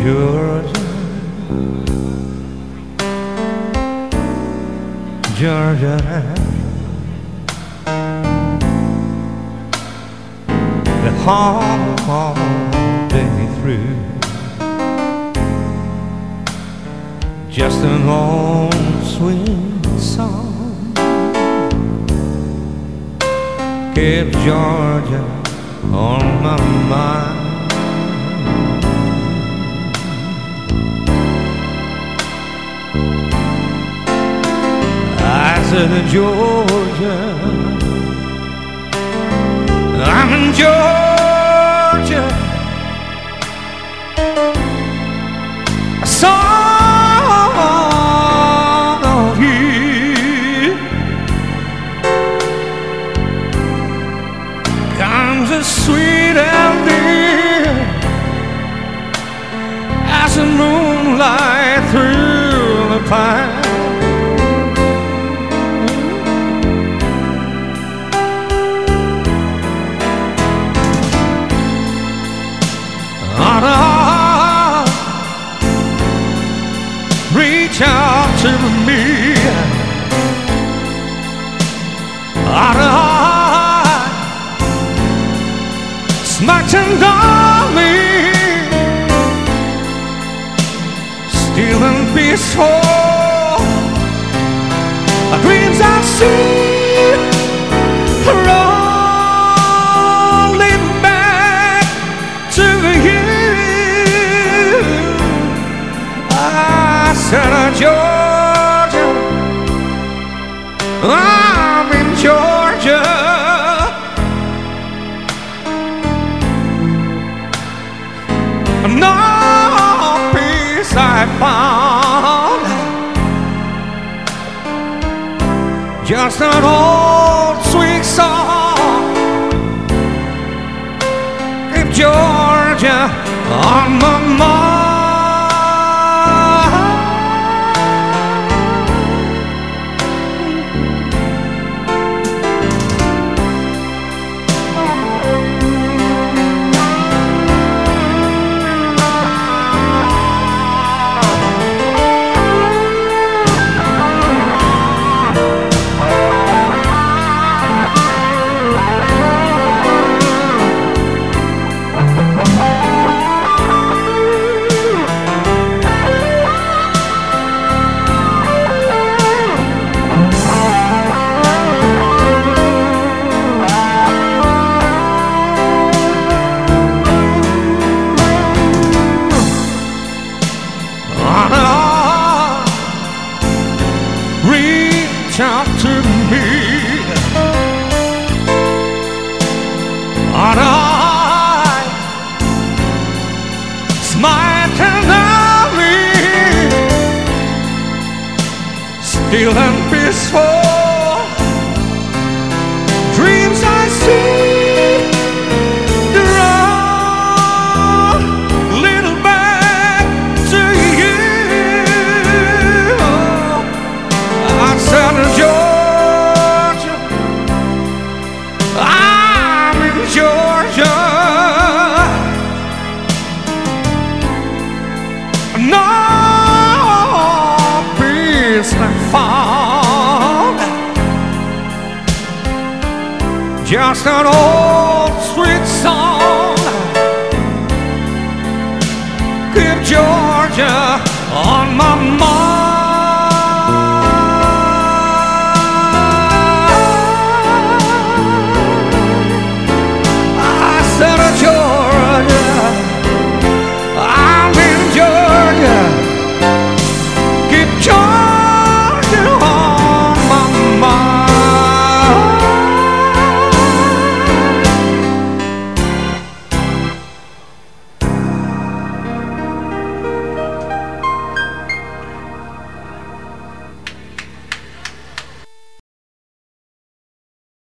Georgia, Georgia, the whole day through, just an old sweet song kept Georgia on my mind. I said, Georgia, I'm in Georgia. A song of you comes as sweet and dear as the moonlight through the pine. Reach out to me, smacking down me, still and peaceful. Dreams I see rolling back to you. I said, Georgia, I'm in Georgia. No peace I found, just an old sweet song. Keep Georgia on my mind. Reach out to me, and I smile tenderly, still and peaceful. Dreams I see, draw little back to you. I said, Georgia, I'm in Georgia. No peace I found, just an old sweet song. Keep Georgia on my mind.